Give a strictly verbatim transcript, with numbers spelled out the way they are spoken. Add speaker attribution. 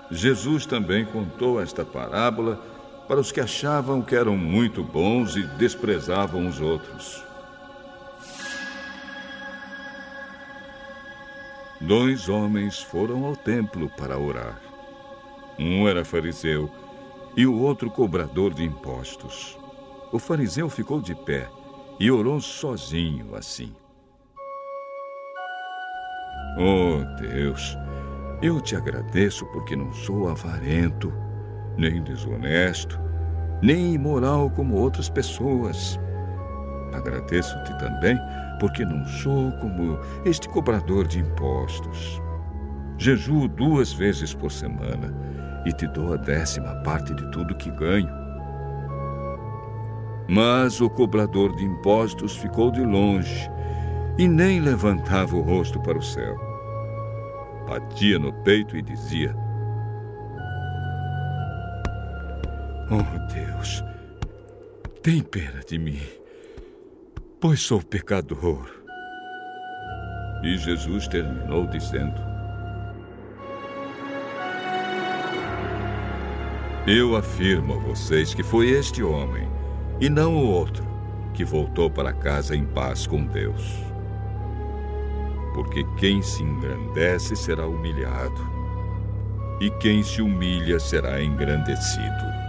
Speaker 1: Jesus também contou esta parábola para os que achavam que eram muito bons e desprezavam os outros. Dois homens foram ao templo para orar. Um era fariseu e o outro cobrador de impostos. O fariseu ficou de pé e orou sozinho assim: Oh Deus, eu te agradeço porque não sou avarento, nem desonesto, nem imoral como outras pessoas. Agradeço-te também porque não sou como este cobrador de impostos. Jejuo duas vezes por semana e te dou a décima parte de tudo que ganho. Mas o cobrador de impostos ficou de longe e nem levantava o rosto para o céu. Batia no peito e dizia: Oh Deus, tem pena de mim, pois sou pecador. E Jesus terminou dizendo: Eu afirmo a vocês que foi este homem, e não o outro, que voltou para casa em paz com Deus. Porque quem se engrandece será humilhado, e quem se humilha será engrandecido.